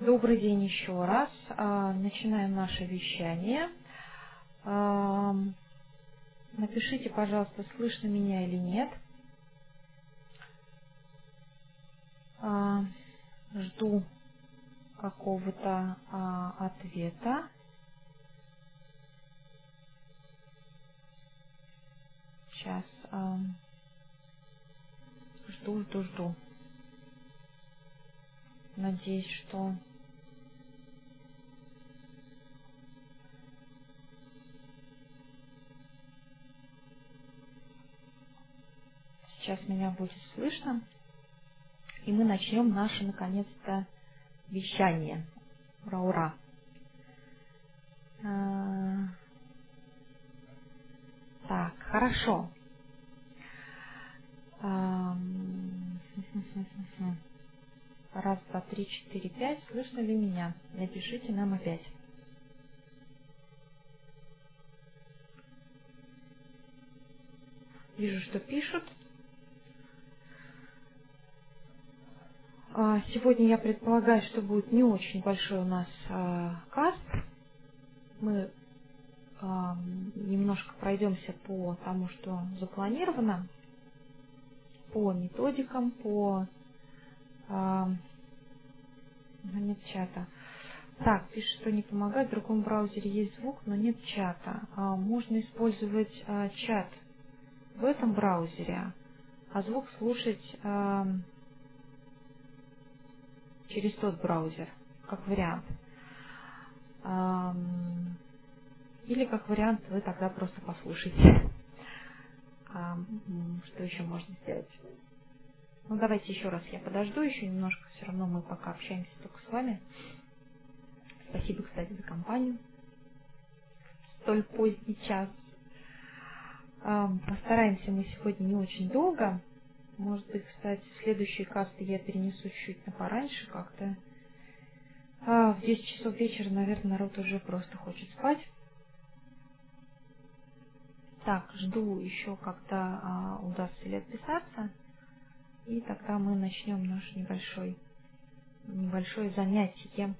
Добрый день еще раз. Начинаем наше вещание. Напишите, пожалуйста, слышно меня или нет. Жду какого-то ответа. Сейчас жду. Надеюсь, что сейчас меня будет слышно. И мы начнем наше, наконец-то, вещание. Ура, ура! Так, хорошо. Раз, два, три, четыре, пять. Слышно ли меня? Напишите нам опять. Вижу, что пишут. Сегодня я предполагаю, что будет не очень большой у нас каст. Мы немножко пройдемся по тому, что запланировано, по методикам, по... Нет чата. Так, пишет, что не помогает. В другом браузере есть звук, но нет чата. Можно использовать чат в этом браузере, а звук слушать через тот браузер, как вариант. Или как вариант вы тогда просто послушайте. Что еще можно сделать? Ну, давайте еще раз я подожду еще немножко. Все равно мы пока общаемся только с вами. Спасибо, кстати, за компанию. Столь поздний час. Постараемся мы сегодня не очень долго. Может быть, кстати, следующие касты я перенесу чуть на пораньше как-то. В 10 часов вечера, наверное, народ уже просто хочет спать. Так, жду еще, когда удастся ли отписаться. И тогда мы начнем наше небольшое занятие.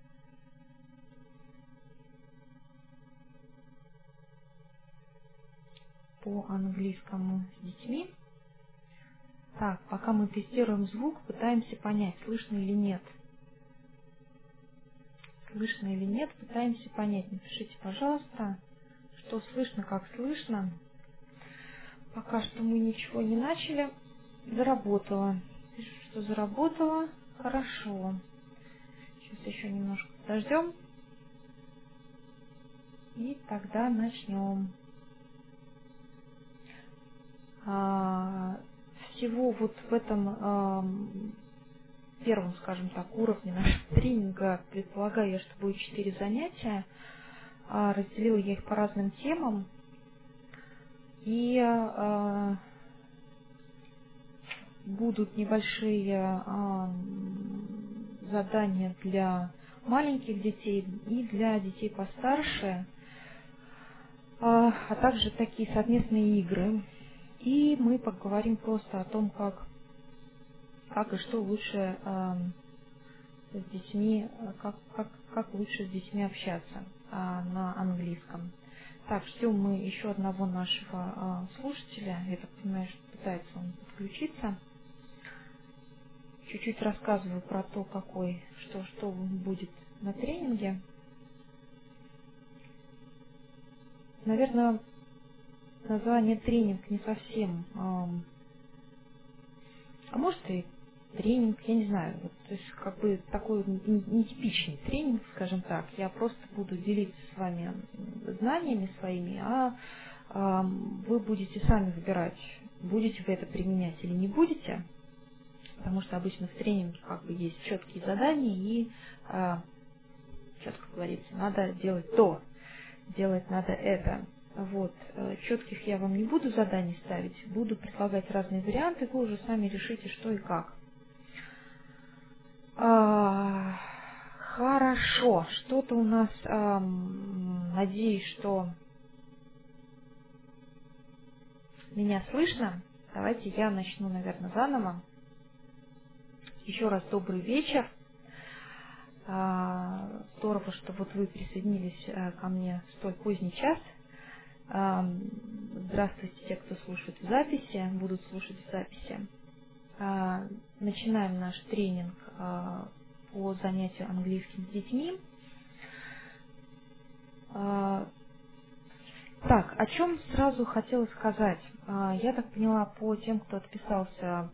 По английскому с детьми. Так, пока мы тестируем звук, пытаемся понять, слышно или нет. Слышно или нет, пытаемся понять. Напишите, пожалуйста, что слышно, как слышно. Пока что мы ничего не начали. Заработало. Пишут, что заработало. Хорошо. Сейчас еще немножко подождем. И тогда начнем. Всего вот в этом первом, скажем так, уровне нашего тренинга, предполагаю я, что будет 4 занятия. Разделила я их по разным темам. И будут небольшие задания для маленьких детей и для детей постарше, а также такие совместные игры. И мы поговорим просто о том, как и что лучше с детьми, как лучше с детьми общаться на английском. Так, ждем мы еще одного нашего слушателя. Я так понимаю, что пытается он подключиться. Чуть-чуть рассказываю про то, что будет на тренинге. Наверное, название тренинг не совсем, а может и тренинг, я не знаю, то есть как бы такой нетипичный тренинг, скажем так. Я просто буду делиться с вами знаниями своими, а вы будете сами выбирать, будете вы это применять или не будете, потому что обычно в тренинге как бы есть четкие задания и четко говорится, надо делать то, делать надо это. Вот, четких я вам не буду заданий ставить, буду предлагать разные варианты, вы уже сами решите, что и как. Хорошо, что-то у нас, надеюсь, что меня слышно. Давайте я начну, наверное, заново. Еще раз добрый вечер. здорово, что вот вы присоединились ко мне в столь поздний час. Здравствуйте, те, кто слушает в записи, будут слушать в записи. Начинаем наш тренинг по занятию английским с детьми. Так, о чем сразу хотела сказать. Я так поняла по тем, кто отписался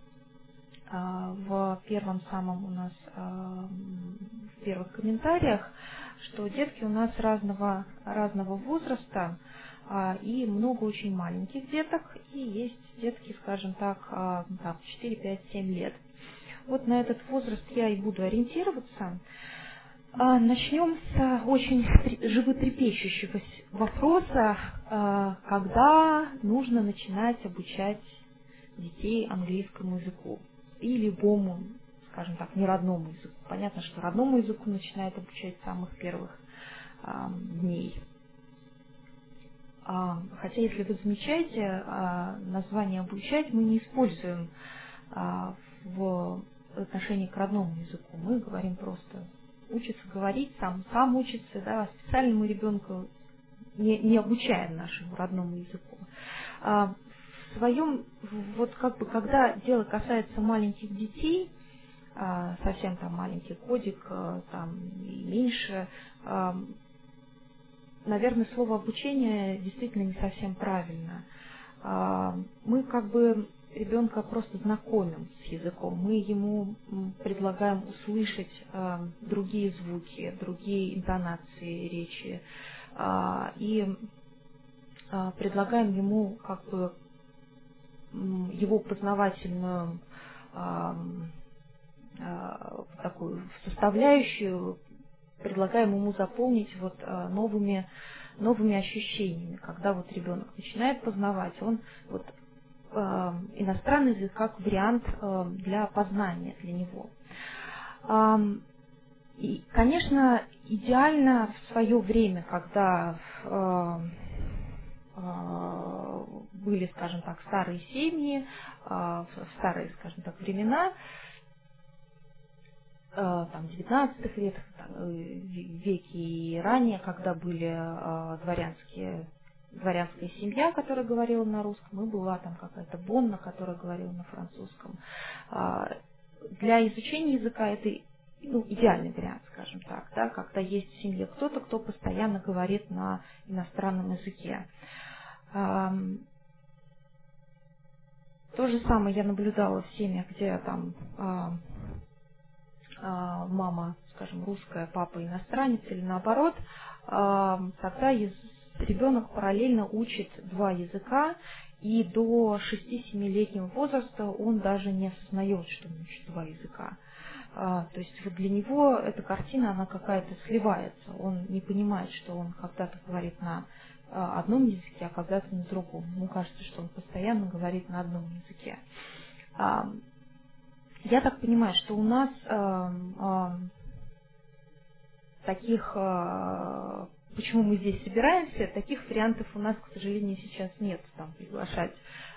в первом самом у нас, в первых комментариях, что детки у нас разного возраста, и много очень маленьких деток, и есть детки, скажем так, 4, 5, 7 лет. Вот на этот возраст я и буду ориентироваться. Начнем с очень животрепещущего вопроса, когда нужно начинать обучать детей английскому языку и любому, скажем так, неродному языку. Понятно, что родному языку начинают обучать с самых первых дней. Хотя, если вы замечаете, название «обучать» мы не используем в отношении к родному языку. Мы говорим просто учится говорить, сам учится, да, специально мы ребенка не обучаем нашему родному языку. В своем, вот как бы, когда дело касается маленьких детей, совсем там маленький годик, там и меньше, наверное, слово обучение действительно не совсем правильно. Мы как бы ребенка просто знакомим с языком, мы ему предлагаем услышать другие звуки, другие интонации речи, и предлагаем ему как бы его познавательную такую составляющую, предлагаем ему заполнить вот новыми ощущениями. Когда вот ребенок начинает познавать, он вот иностранный язык как вариант для познания для него. И, конечно, идеально в свое время, когда были, скажем так, старые семьи, в старые, скажем так, времена, там, 19 веке и ранее, когда были дворянская семья, которая говорила на русском, и была там какая-то бонна, которая говорила на французском. Для изучения языка это идеальный вариант, скажем так, да, когда есть в семье кто-то, кто постоянно говорит на иностранном языке. То же самое я наблюдала в семьях, где там мама, скажем, русская, папа иностранец или наоборот, тогда ребенок параллельно учит два языка, и до 6-7-летнего возраста он даже не осознает, что он учит два языка. То есть вот для него эта картина, она какая-то сливается. Он не понимает, что он когда-то говорит на одном языке, а когда-то на другом. Ему кажется, что он постоянно говорит на одном языке. Я так понимаю, что у нас таких, почему мы здесь собираемся, таких вариантов у нас, к сожалению, сейчас нет. Там приглашать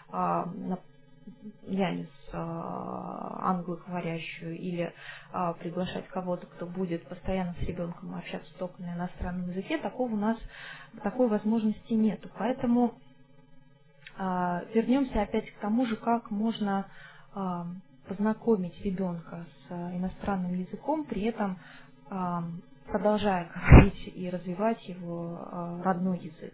няню с англоговорящую или приглашать кого-то, кто будет постоянно с ребенком общаться только на иностранном языке, такой возможности нету. Поэтому вернемся опять к тому же, как можно познакомить ребенка с иностранным языком, при этом продолжая говорить и развивать его родной язык.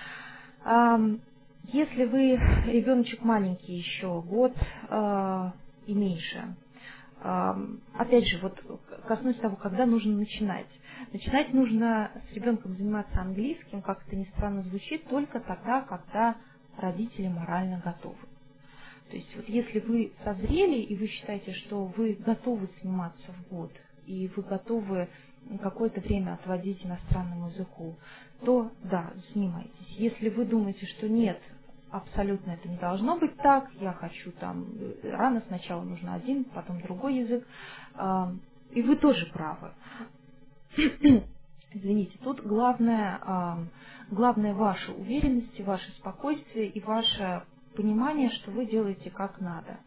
Если вы ребеночек маленький еще, год и меньше, опять же, вот коснусь того, когда нужно начинать. Начинать нужно с ребенком заниматься английским, как это ни странно звучит, только тогда, когда родители морально готовы. То есть вот если вы созрели и вы считаете, что вы готовы заниматься в год, и вы готовы какое-то время отводить иностранному языку, то да, занимайтесь. Если вы думаете, что нет, абсолютно это не должно быть так, я хочу там рано, сначала нужно один, потом другой язык, и вы тоже правы. Извините, тут главное ваша уверенность, ваше спокойствие и ваше понимание, что вы делаете как надо.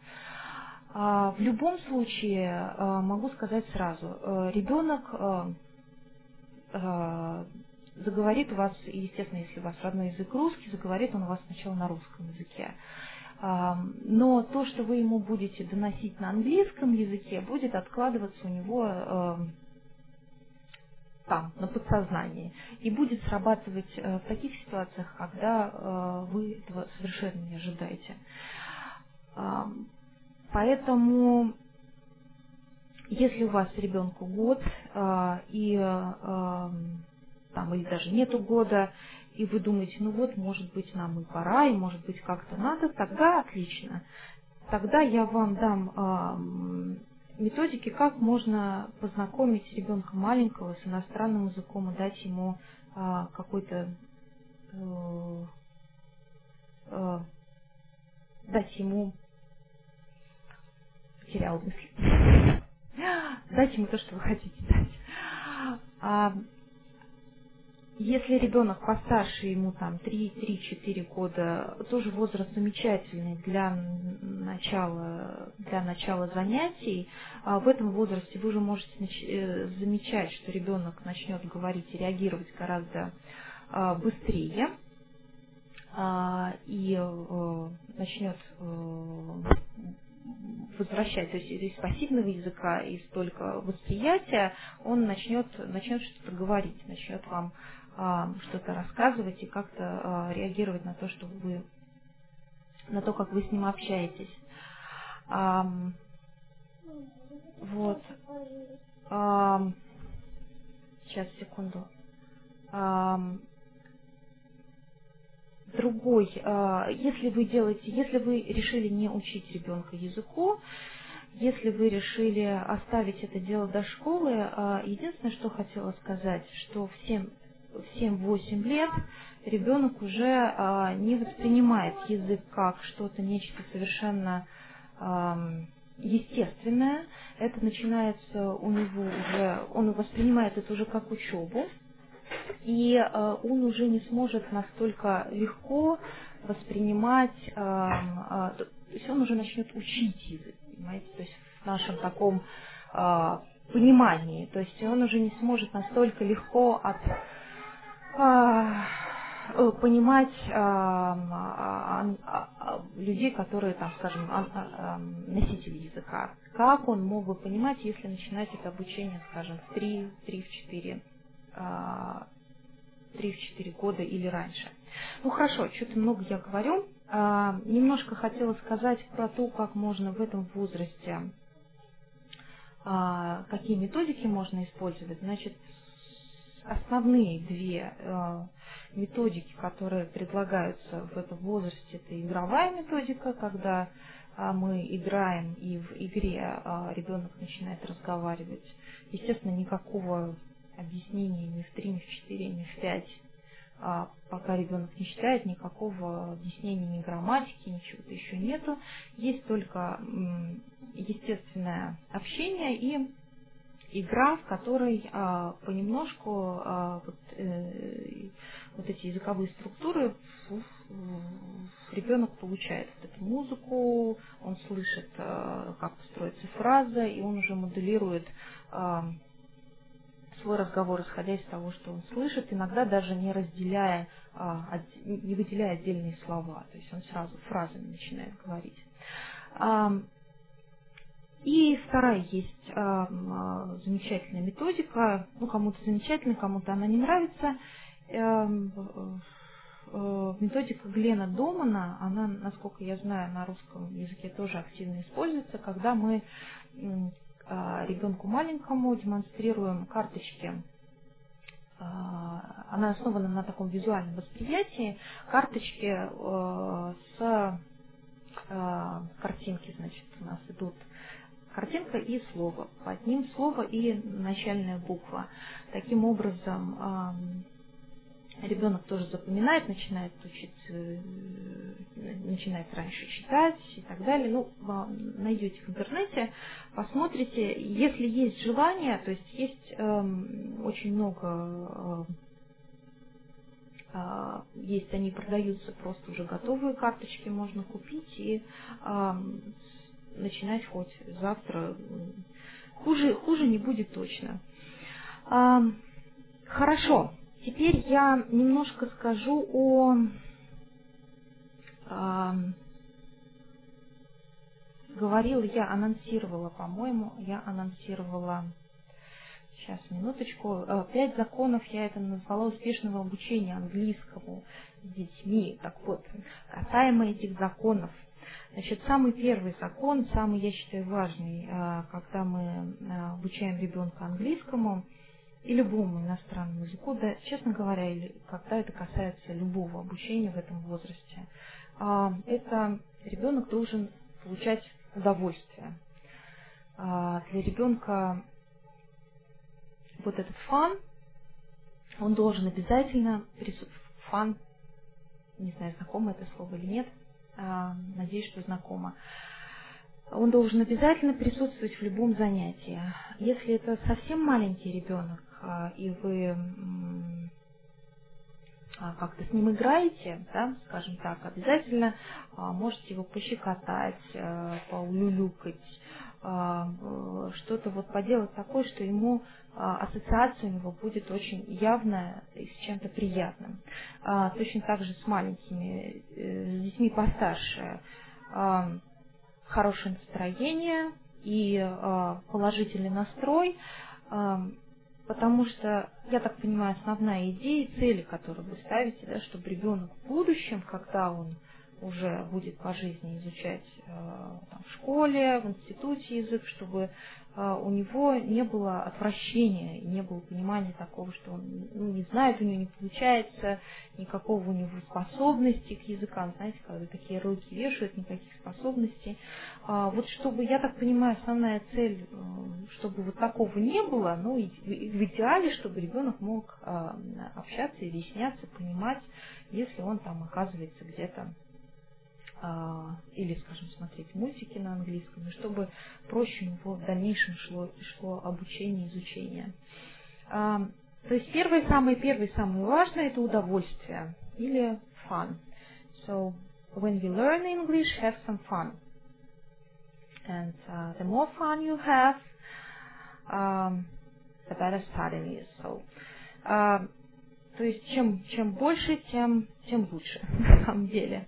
В любом случае, могу сказать сразу, ребенок заговорит у вас, естественно, если у вас родной язык русский, заговорит он у вас сначала на русском языке. Но то, что вы ему будете доносить на английском языке, будет откладываться у него там, на подсознании, и будет срабатывать в таких ситуациях, когда вы этого совершенно не ожидаете. Поэтому, если у вас ребенку год, или даже нету года, и вы думаете, ну вот, может быть, нам и пора, и может быть, как-то надо, тогда отлично. Тогда я вам дам методики, как можно познакомить ребенка маленького с иностранным языком и дать ему какой-то дать ему потерял мысль. Дать ему то, что вы хотите дать. Если ребенок постарше, ему там 3-4 года, тоже возраст замечательный для начала занятий. В этом возрасте вы уже можете замечать, что ребенок начнет говорить и реагировать гораздо быстрее и начнет возвращать, то есть из пассивного языка, из только восприятия, он начнет что-то говорить, начнет вам что-то рассказывать и как-то реагировать на то, как вы с ним общаетесь. Вот. Сейчас, секунду. Если вы решили не учить ребенка языку, если вы решили оставить это дело до школы, единственное, что хотела сказать, что в 7-8 лет ребенок уже не воспринимает язык как что-то, нечто совершенно естественное. Это начинается у него уже, он воспринимает это уже как учебу. И он уже не сможет настолько легко воспринимать, то есть он уже начнет учить язык, понимаете, то есть в нашем таком понимании, то есть он уже не сможет настолько легко понимать людей, которые, там, скажем, носители языка. Как он мог бы понимать, если начинать это обучение, скажем, в 3-4 года или раньше. Ну хорошо, что-то много я говорю. Немножко хотела сказать про то, как можно в этом возрасте, какие методики можно использовать. Значит, основные две методики, которые предлагаются в этом возрасте, это игровая методика, когда мы играем и в игре ребенок начинает разговаривать. Естественно, никакого объяснений ни в 3, ни в 4, ни в 5, пока ребенок не читает, никакого объяснения ни грамматики, ничего-то еще нету. Есть только естественное общение и игра, в которой понемножку вот эти языковые структуры ребенок получает вот эту музыку, он слышит, как строится фраза, и он уже моделирует свой разговор, исходя из того, что он слышит, иногда даже не выделяя отдельные слова, то есть он сразу фразами начинает говорить. И вторая есть замечательная методика, ну кому-то замечательная, кому-то она не нравится. Методика Глена Домана, она, насколько я знаю, на русском языке тоже активно используется, когда мы ребенку маленькому демонстрируем карточки. Она основана на таком визуальном восприятии. Карточки с картинки, значит, у нас идут картинка и слово. Под ним слово и начальная буква. Таким образом, ребенок тоже запоминает, начинает учиться, начинает раньше читать и так далее. Ну, найдете в интернете, посмотрите. Если есть желание, то есть есть очень много, есть, они продаются просто уже готовые карточки, можно купить и начинать хоть завтра. Хуже не будет точно. Хорошо. Теперь я немножко скажу о говорила, я анонсировала, по-моему, сейчас, минуточку, 5 законов, я это назвала успешного обучения английскому с детьми. Так вот, касаемо этих законов. Значит, самый первый закон, самый, я считаю, важный, когда мы обучаем ребенка английскому и любому иностранному языку, да, честно говоря, или когда это касается любого обучения в этом возрасте, это ребенок должен получать удовольствие. Для ребенка вот этот фан, он должен обязательно фан, не знаю, знакомо это слово или нет, надеюсь, что знакомо. Он должен обязательно присутствовать в любом занятии. Если это совсем маленький ребенок, и вы как-то с ним играете, да, скажем так, обязательно можете его пощекотать, поулюлюкать, что-то вот поделать такое, что ему ассоциация у него будет очень явная и с чем-то приятным. Точно так же с маленькими, с детьми постарше, хорошее настроение и положительный настрой, потому что, я так понимаю, основная идея и цели, которые вы ставите, да, чтобы ребенок в будущем, когда он уже будет по жизни изучать там, в школе, в институте язык, чтобы у него не было отвращения, не было понимания такого, что он не знает, у него не получается, никакого у него способности к языкам, знаете, когда такие руки вешают, никаких способностей. Вот чтобы, я так понимаю, основная цель, чтобы вот такого не было, ну, в идеале, чтобы ребенок мог общаться, изъясняться, понимать, если он там оказывается где-то или, скажем, смотреть мультики на английском, и чтобы проще у него в дальнейшем шло обучение, изучение. То есть самое важное – это удовольствие или fun. So, when we learn English, have some fun. And the more fun you have, the better studying is. So, то есть чем больше, тем лучше, на самом деле.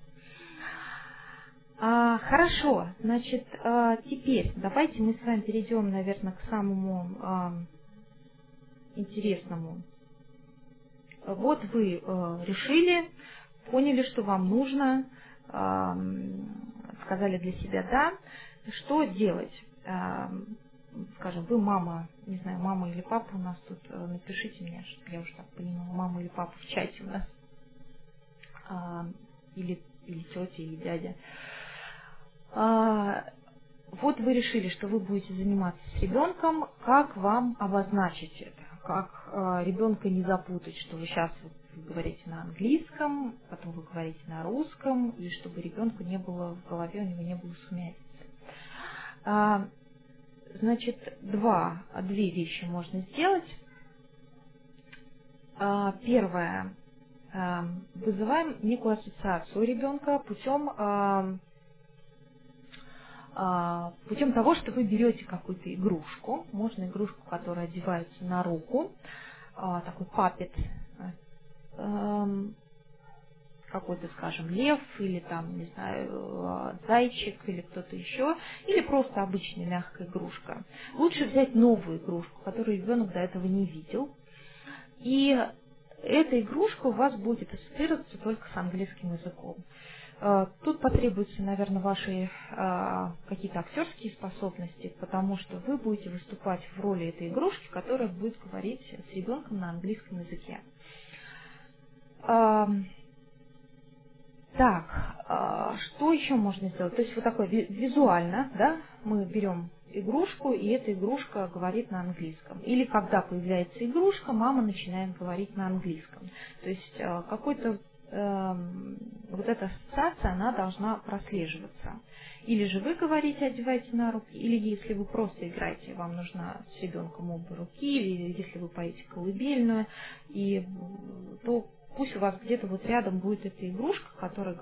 Хорошо, значит, теперь давайте мы с вами перейдем, наверное, к самому интересному. Вот вы решили, поняли, что вам нужно, сказали для себя «да». Что делать? Скажем, вы мама, не знаю, мама или папа у нас тут, напишите мне, чтобы я уже так понимала, мама или папа в чате у нас, или тетя, или дядя. Вот вы решили, что вы будете заниматься с ребенком, как вам обозначить это, как ребенка не запутать, что вы сейчас вы говорите на английском, потом вы говорите на русском, и чтобы ребенку не было в голове, у него не было сумятицы. Значит, две вещи можно сделать. Первое, вызываем некую ассоциацию у ребенка путем того, что вы берете какую-то игрушку, можно игрушку, которая одевается на руку, такой папет, какой-то, скажем, лев или там, не знаю, зайчик или кто-то еще, или просто обычная мягкая игрушка. Лучше взять новую игрушку, которую ребенок до этого не видел, и эта игрушка у вас будет ассоциироваться только с английским языком. Тут потребуются, наверное, ваши какие-то актерские способности, потому что вы будете выступать в роли этой игрушки, которая будет говорить с ребенком на английском языке. Так, что еще можно сделать? То есть вот такое визуально, да, мы берем игрушку, и эта игрушка говорит на английском. Или когда появляется игрушка, мама начинает говорить на английском. То есть какой-то вот эта ассоциация, она должна прослеживаться. Или же вы говорите, одевайте на руки, или если вы просто играете, вам нужно с ребенком обе руки, или если вы поете колыбельную, то пусть у вас где-то вот рядом будет эта игрушка, которая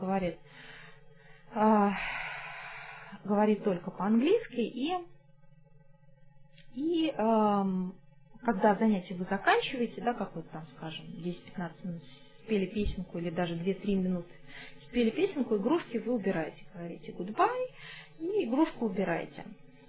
говорит только по-английски, и когда занятие вы заканчиваете, да, как вот там, скажем, 10-15 минут спели песенку или даже 2-3 минуты спели песенку, игрушки вы убираете, говорите goodbye и игрушку убираете.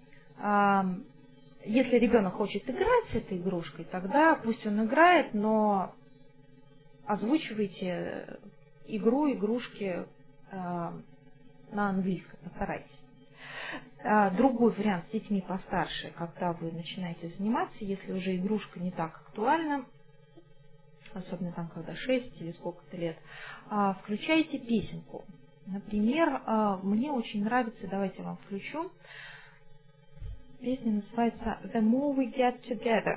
Если ребенок хочет играть с этой игрушкой, тогда пусть он играет, но озвучивайте игру, игрушки на английском, постарайтесь. Другой вариант с детьми постарше, когда вы начинаете заниматься, если уже игрушка не так актуальна, особенно там, когда 6 или сколько-то лет, включайте песенку. Например, мне очень нравится, давайте я вам включу, песня называется The More We Get Together.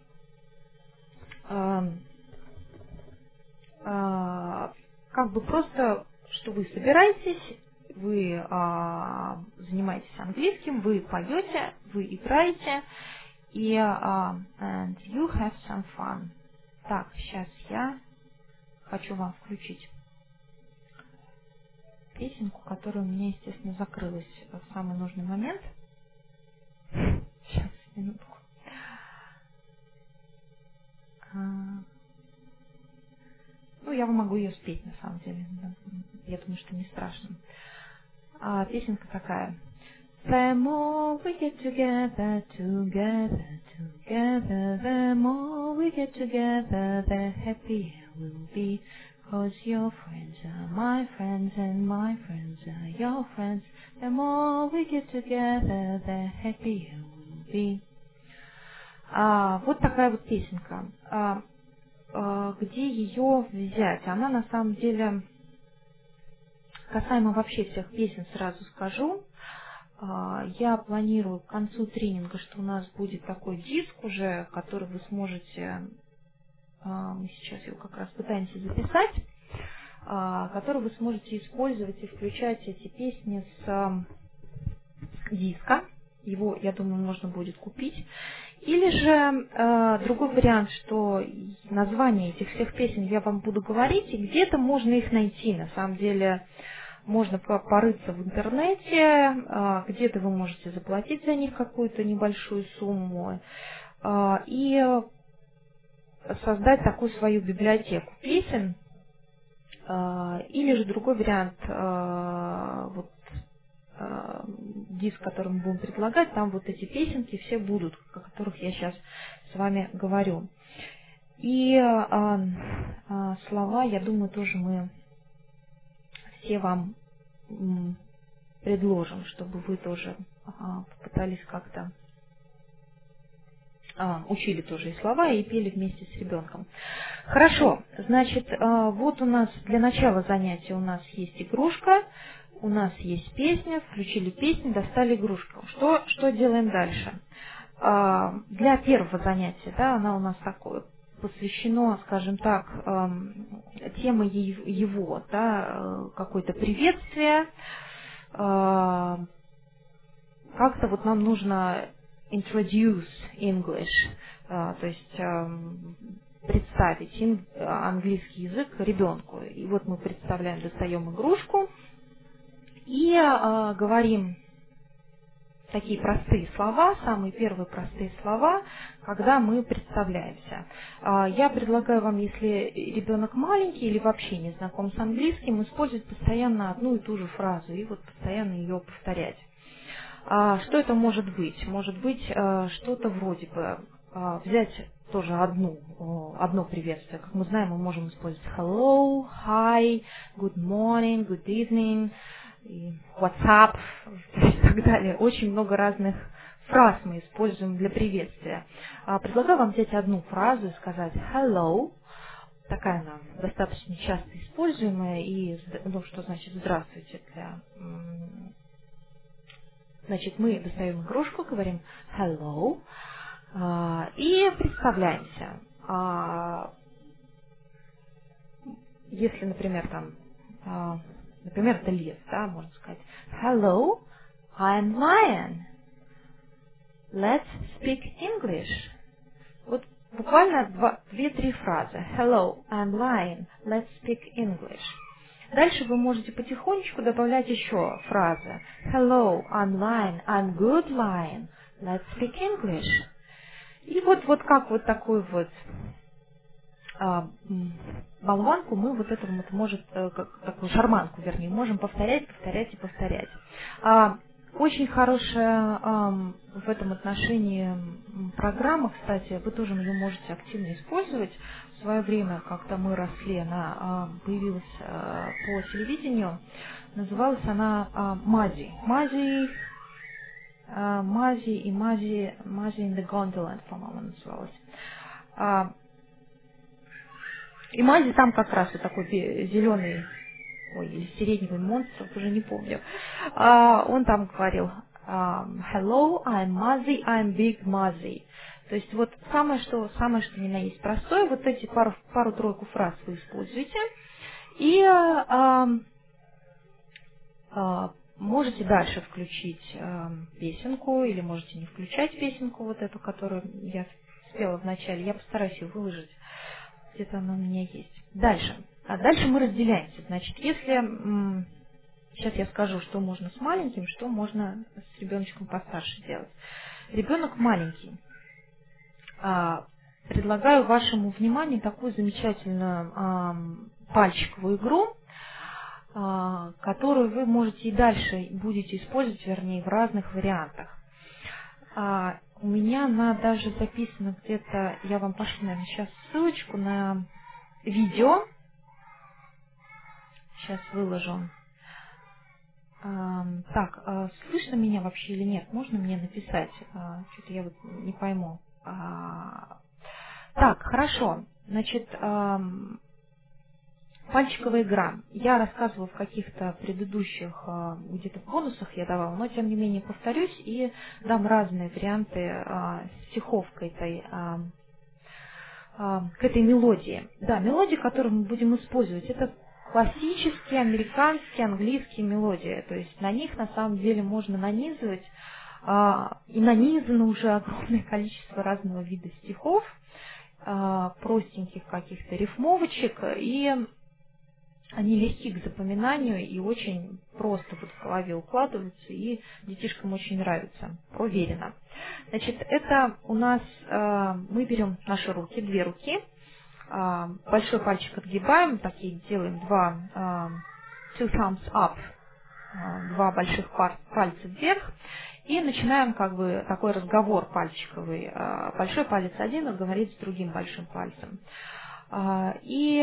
Как бы просто, что вы собираетесь, вы занимаетесь английским, вы поете, вы играете, и and you have some fun. Так, сейчас я хочу вам включить песенку, которая у меня, естественно, закрылась в самый нужный момент. Сейчас, минутку. Ну, я могу ее спеть, на самом деле. Я думаю, что не страшно. Песенка такая. The more we get together, together, together, the more we get together, the happier we'll be. 'Cause your friends are my friends and my friends are your friends. The more we get together, the happier we'll be. Вот такая вот песенка. Где ее взять? Она на самом деле, касаемо вообще всех песен, сразу скажу. Я планирую к концу тренинга, что у нас будет такой диск уже, который вы сможете, мы сейчас его как раз пытаемся записать, который вы сможете использовать и включать эти песни с диска. Его, я думаю, можно будет купить. Или же другой вариант, что названия этих всех песен я вам буду говорить, и где-то можно их найти. На самом деле можно порыться в интернете, где-то вы можете заплатить за них какую-то небольшую сумму и создать такую свою библиотеку песен. Или же другой вариант, вот диск, который мы будем предлагать, там вот эти песенки все будут, о которых я сейчас с вами говорю. И слова, я думаю, тоже мы все вам предложим, чтобы вы тоже попытались как-то учили тоже и слова, и пели вместе с ребенком. Хорошо, значит, вот у нас для начала занятия у нас есть игрушка, у нас есть песня, включили песню, достали игрушку. Что делаем дальше? Для первого занятия, да, она у нас такое посвящено, скажем так, тема его, да, какое-то приветствие. Как-то вот нам нужно introduce English, то есть представить английский язык ребенку. И вот мы представляем, достаем игрушку и говорим такие простые слова, самые первые простые слова, когда мы представляемся. Я предлагаю вам, если ребенок маленький или вообще не знаком с английским, использовать постоянно одну и ту же фразу и вот постоянно ее повторять. Что это может быть? Может быть что-то вроде бы взять тоже одно приветствие. Как мы знаем, мы можем использовать hello, hi, good morning, good evening, what's up и так далее. Очень много разных фраз мы используем для приветствия. Предлагаю вам взять одну фразу и сказать hello. Такая она достаточно часто используемая. И, ну, что значит здравствуйте для... Значит, мы достаем игрушку, говорим hello и представляемся. Если, например, там, например, это лес, да, можно сказать hello, I'm Lion. Let's speak English. Вот буквально 2-3 фразы. Hello, I'm Lion. Let's speak English. Дальше вы можете потихонечку добавлять еще фразы. Hello, I'm Lion. I'm good Lion. Let's speak English. И вот как вот такую вот болванку мы вот эту вот как такую шарманку, вернее, можем повторять и повторять. Очень хорошая в этом отношении программа, кстати, вы тоже ее можете активно использовать. В свое время, когда мы росли, она появилась по телевидению. Называлась она Мази. Мази in the Gondola, по-моему, называлась. И Мази там как раз вот такой зеленый, или сиреневый монстр, уже не помню. Он там говорил: Hello, I'm Mazi, I'm Big Mazi. То есть вот самое что ни на есть простое, вот эти пару-тройку фраз вы используете. И можете дальше включить песенку, или можете не включать песенку, вот эту, которую я спела в начале. Я постараюсь ее выложить. Где-то она у меня есть. Дальше. Дальше мы разделяемся. Значит, если... Сейчас я скажу, что можно с маленьким, что можно с ребеночком постарше делать. Ребенок маленький. Предлагаю вашему вниманию такую замечательную пальчиковую игру, которую вы можете и дальше будете использовать, вернее, в разных вариантах. У меня она даже записана где-то, я вам пошлю, наверное, сейчас ссылочку на видео. Сейчас выложу. Так, слышно меня вообще или нет? Можно мне написать? Что-то я вот не пойму. Так, хорошо. Значит, пальчиковая игра. Я рассказывала в каких-то предыдущих, где-то в бонусах я давала, но тем не менее повторюсь и дам разные варианты стихов к этой мелодии. Да, мелодии, которую мы будем использовать, это классические американские, английские мелодии. То есть на них на самом деле можно нанизывать, и нанизано уже огромное количество разного вида стихов, простеньких каких-то рифмовочек, и они легки к запоминанию и очень просто вот в голове укладываются, и детишкам очень нравится, проверено. Значит, это у нас, мы берем наши руки, две руки, большой пальчик отгибаем, такие делаем two thumbs up, два больших пальца вверх, и начинаем как бы такой разговор пальчиковый. Большой палец один говорит с другим большим пальцем. И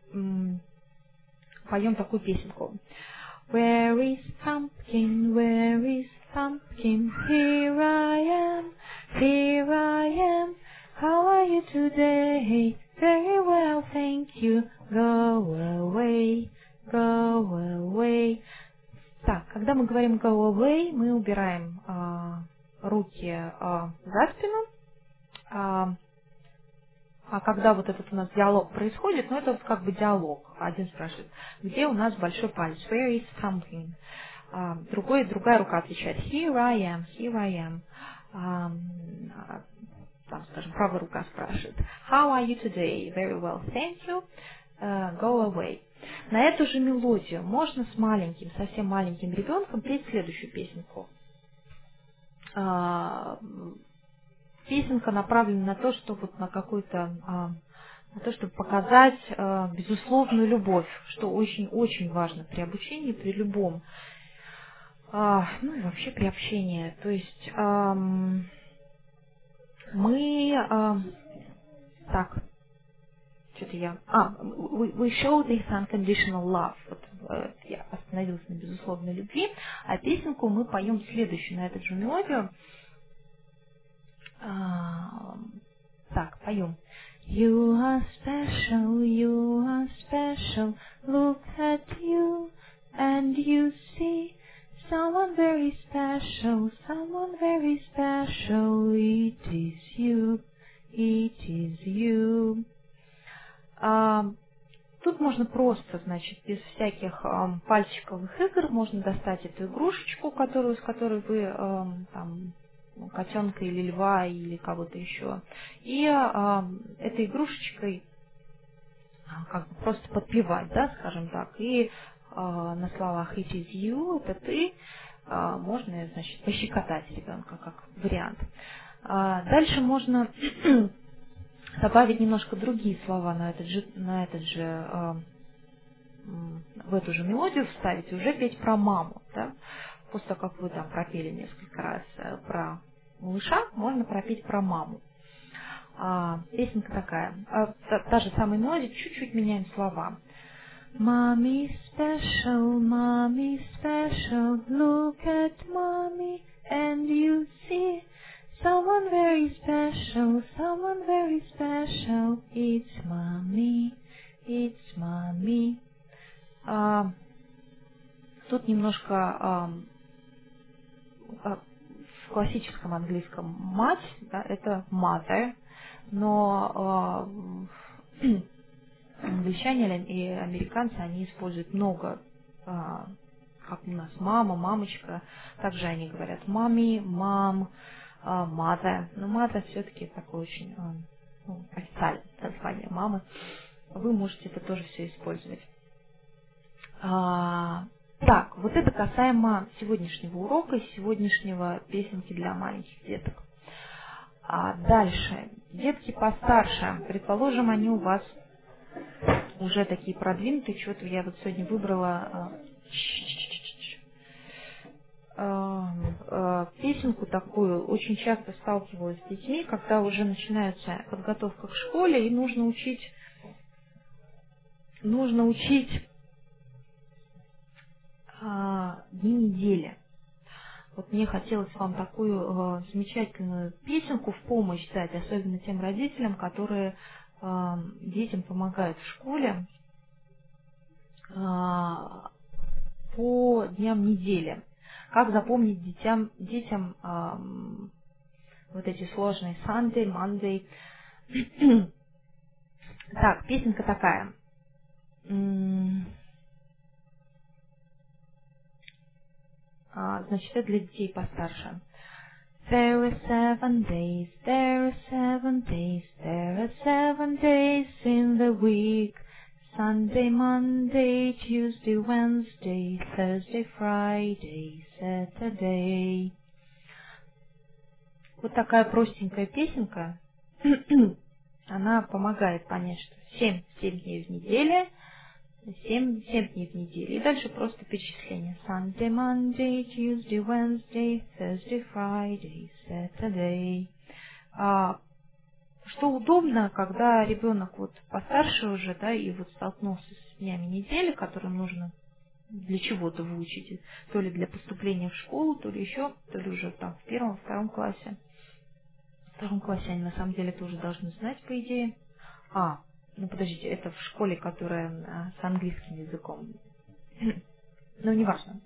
поем такую песенку. Where is pumpkin, where is pumpkin, here I am, how are you today, very well, thank you, go away, go away. Так, когда мы говорим go away, мы убираем руки за спину, а когда вот этот у нас диалог происходит, это вот как бы диалог. Один спрашивает, где у нас большой палец? Where is something? Другая рука отвечает, here I am, here I am. Там, скажем, правая рука спрашивает, how are you today? Very well, thank you. Go away. На эту же мелодию можно с маленьким, совсем маленьким ребенком петь следующую песенку. Песенка направлена на то, что вот на какой-то, на то, чтобы показать безусловную любовь, что очень-очень важно при обучении, при любом, ну и вообще при общении. То есть мы, так, что-то я, we show this unconditional love. Вот, я остановилась на безусловной любви, а песенку мы поем следующую на эту же мелодию. Так, поем. You are special, look at you, and you see someone very special, it is you. Тут можно просто, значит, без всяких пальчиковых игр, можно достать эту игрушечку, с которой вы там, котенка или льва или кого-то еще. И этой игрушечкой как бы просто подпевать, да, скажем так. И на словах it is you, это ты, можно, значит, пощекотать ребенка как вариант. Дальше можно добавить немножко другие слова в эту же мелодию вставить и уже петь про маму. Да? После того, как вы там пропели несколько раз про малыша, можно пропеть про маму. Песенка такая. Та же самая мелодия, чуть-чуть меняем слова. Mommy special, look at mommy and you see someone very special, it's mommy, it's mommy. Тут немножко в классическом английском мать, да, это mother, но англичане и американцы, они используют много, как у нас мама, мамочка, также они говорят mommy, mom, mother, но mother все-таки такое очень официальное название мамы, вы можете это тоже все использовать. Так, вот это касаемо сегодняшнего урока и сегодняшнего песенки для маленьких деток. Дальше, детки постарше, предположим, они у вас уже такие продвинутые, что-то я вот сегодня выбрала песенку такую, очень часто сталкиваюсь с детьми, когда уже начинается подготовка к школе и нужно учить дни недели. Вот мне хотелось вам такую замечательную песенку в помощь дать, особенно тем родителям, которые детям помогают в школе по дням недели. Как запомнить детям вот эти сложные Sunday, Monday. Так, песенка такая. Значит, это для детей постарше. There are 7 days, there are 7 days, there are 7 days in the week. Sunday, Monday, Tuesday, Wednesday, Thursday, Friday, Saturday. Вот такая простенькая песенка. Она помогает понять, что 7 дней в неделе, 7 дней в неделю. И дальше просто перечисление. Sunday, Monday, Tuesday, Wednesday, Thursday, Friday, Saturday. Что удобно, когда ребенок вот постарше уже, да, и вот столкнулся с днями недели, которым нужно для чего-то выучить, то ли для поступления в школу, то ли еще, то ли уже там в 1-2 классе. В 2 классе они на самом деле тоже должны знать, по идее. Подождите, это в школе, которая с английским языком. Но неважно.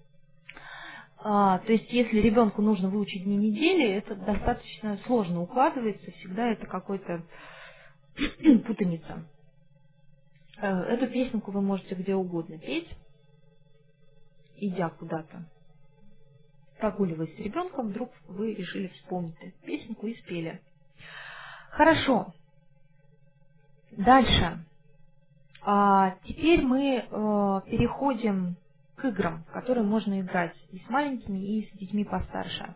То есть, если ребенку нужно выучить дни недели, это достаточно сложно укладывается, всегда это какой-то путаница. Эту песенку вы можете где угодно петь, идя куда-то. Прогуливаясь с ребенком, вдруг вы решили вспомнить эту песенку и спели. Хорошо. Дальше. Теперь мы переходим к играм, в которые можно играть и с маленькими, и с детьми постарше.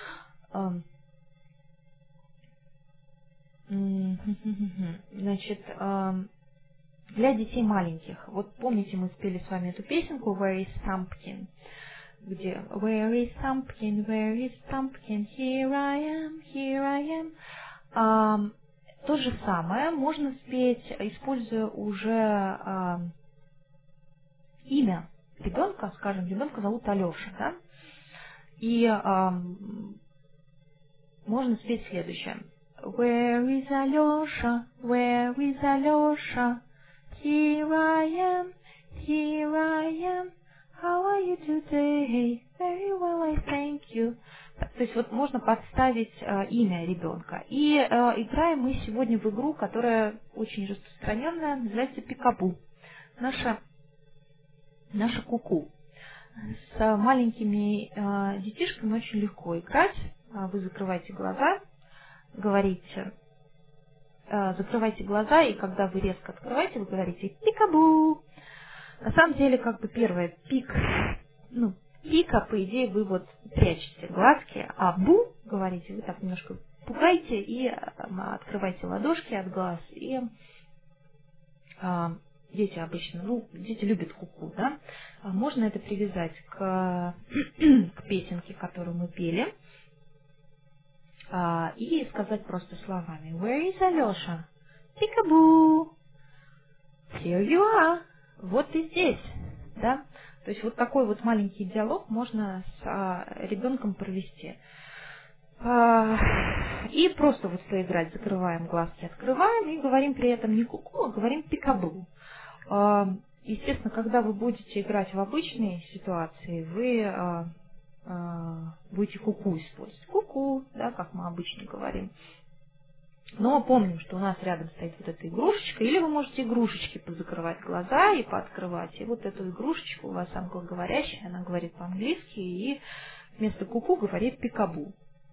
Значит, для детей маленьких. Вот помните, мы спели с вами эту песенку Where is Pumpkin? Где Where is Pumpkin, here I am. То же самое можно спеть, используя уже имя ребенка, скажем, ребенка зовут Алеша, да? И можно спеть следующее. Where is Alesha? Where is Alesha? Here I am. How are you today? Very well, I thank you. То есть вот можно подставить имя ребенка. И играем мы сегодня в игру, которая очень распространенная, называется пикабу. Наша куку. С маленькими детишками очень легко играть. Вы закрываете глаза, говорите, закрывайте глаза, и когда вы резко открываете, вы говорите пикабу. На самом деле, как бы первое пика, по идее, вы вот прячете глазки, а бу, говорите, вы так немножко пугайте и открывайте ладошки от глаз. И дети обычно, дети любят куку, да? Можно это привязать к песенке, которую мы пели, и сказать просто словами: Where is Алёша? Peekaboo! Here you are! Вот ты здесь, да? То есть вот такой вот маленький диалог можно с ребенком провести. И просто вот поиграть, закрываем глазки, открываем и говорим при этом не куку, а говорим пикабу. Естественно, когда вы будете играть в обычные ситуации, вы будете куку использовать. Куку, да, как мы обычно говорим. Но помним, что у нас рядом стоит вот эта игрушечка, или вы можете игрушечки позакрывать глаза и пооткрывать. И вот эту игрушечку у вас англоговорящая, она говорит по-английски, и вместо куку говорит пикабу.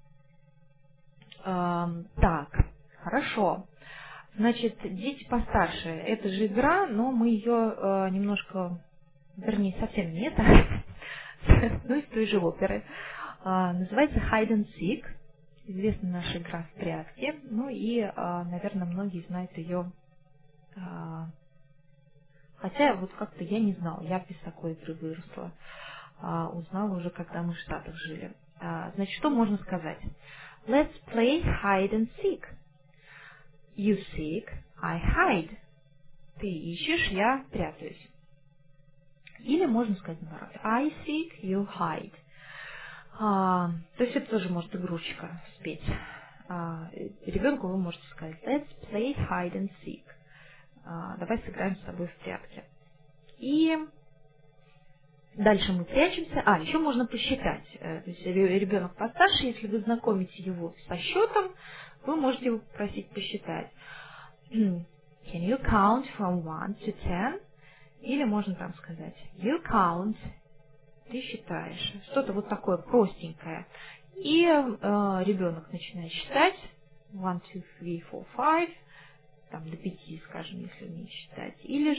Так, хорошо. Значит, дети постарше. Это же игра, но мы ее немножко, вернее, совсем не это, ну, из той же оперы. Называется Hide and Seek. Известна наша игра в прятки. Ну и, наверное, многие знают ее. Хотя вот как-то я не знала, я без такой игры выросла. Узнала уже, когда мы в Штатах жили. Значит, что можно сказать? Let's play hide and seek. You seek, I hide. Ты ищешь, я прятаюсь. Или можно сказать наоборот. I seek, you hide. То есть это тоже может игрушечка спеть. Ребенку вы можете сказать: Let's play hide and seek. Давай сыграем с тобой в прятки. И дальше мы прячемся. Еще можно посчитать. То есть ребенок постарше, если вы знакомите его со счетом, вы можете его попросить посчитать. Can you count from 1 to 10? Или можно там сказать You count. Ты считаешь. Что-то вот такое простенькое. И ребенок начинает считать. 1, 2, 3, 4, 5. Там до 5, скажем, если умеет считать. Или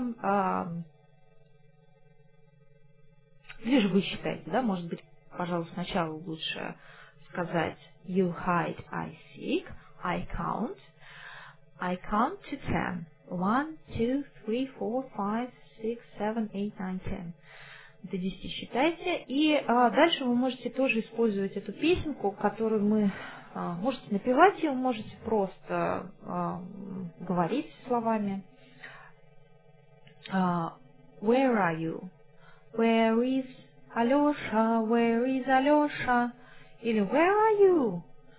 же вы считаете, да? Может быть, пожалуй, сначала лучше сказать You hide, I seek, I count. I count to 10. 1, 2, 3, 4, 5, 6, 7, 8, 9, 10. До 10 считайте. И дальше вы можете тоже использовать эту песенку, которую мы можете напевать ее, можете просто говорить словами. Where are you? Where is Алёша? Where is Алёша? Или Where are you?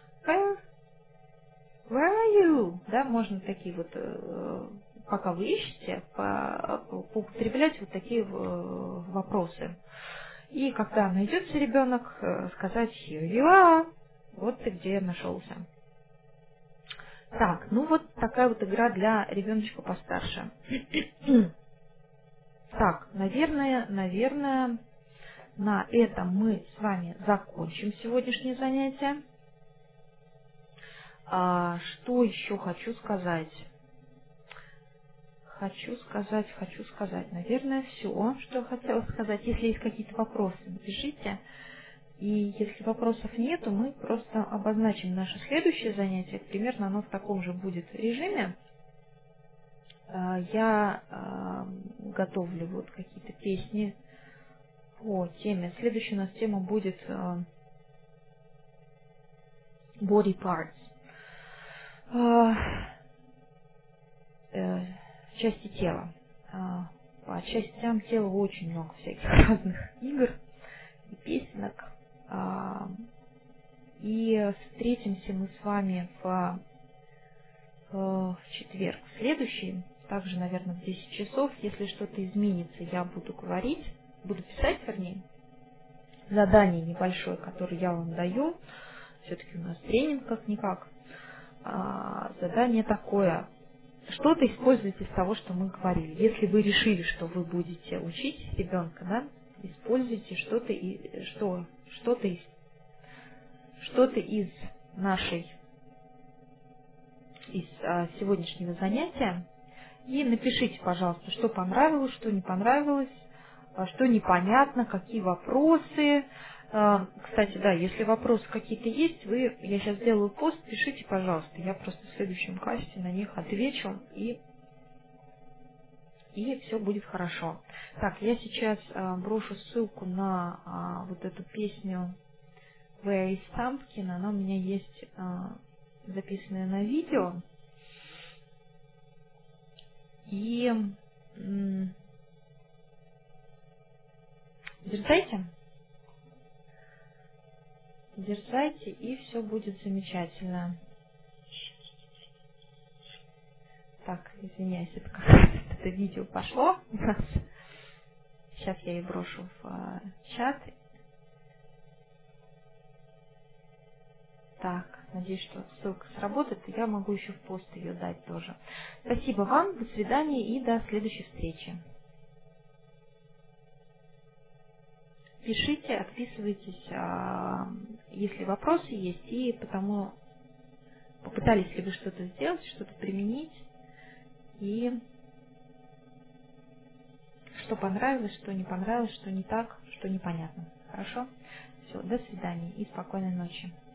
Where are you? Да, можно такие вот, пока вы ищете, употреблять вот такие вопросы. И когда найдется ребенок, сказать Here you are. Вот ты где нашелся. Так, ну вот такая вот игра для ребеночка постарше. Так, наверное, на этом мы с вами закончим сегодняшнее занятие. Что еще хочу сказать? Хочу сказать, наверное, все, что хотела сказать. Если есть какие-то вопросы, напишите. И если вопросов нету, мы просто обозначим наше следующее занятие. Примерно оно в таком же будет режиме. Я готовлю вот какие-то песни по теме. Следующая у нас тема будет body parts. Части тела. По частям тела очень много всяких разных игр и песенок. И встретимся мы с вами в четверг следующий, также, наверное, в 10 часов. Если что-то изменится, я буду писать, вернее, задание небольшое, которое я вам даю. Все-таки у нас тренинг как-никак. Задание такое. Что-то используйте из того, что мы говорили. Если вы решили, что вы будете учить ребенка, да, используйте что-то из сегодняшнего занятия. И напишите, пожалуйста, что понравилось, что не понравилось, что непонятно, какие вопросы. Кстати, да, если вопросы какие-то есть, я сейчас сделаю пост, пишите, пожалуйста. Я просто в следующем касте на них отвечу, и все будет хорошо. Так, я сейчас брошу ссылку на вот эту песню Where is Pumpkin. Она у меня есть записанная на видео. И дерзайте, и все будет замечательно. Так, извиняюсь, это видео пошло у нас. Сейчас я ее брошу в чат. Так, надеюсь, что ссылка сработает, и я могу еще в пост ее дать тоже. Спасибо вам, до свидания и до следующей встречи. Пишите, отписывайтесь, если вопросы есть, и потому попытались ли вы что-то сделать, что-то применить, и что понравилось, что не понравилось, что не так, что непонятно. Хорошо? Все, до свидания и спокойной ночи.